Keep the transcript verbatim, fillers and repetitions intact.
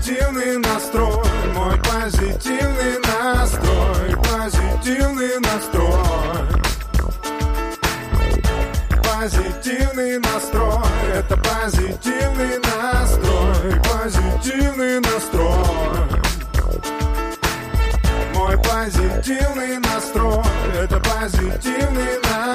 позитивный настрой, мой позитивный настрой, позитивный настрой. Позитивный настрой, это позитивный настрой, позитивный настрой. Мой позитивный настрой, это позитивный настрой.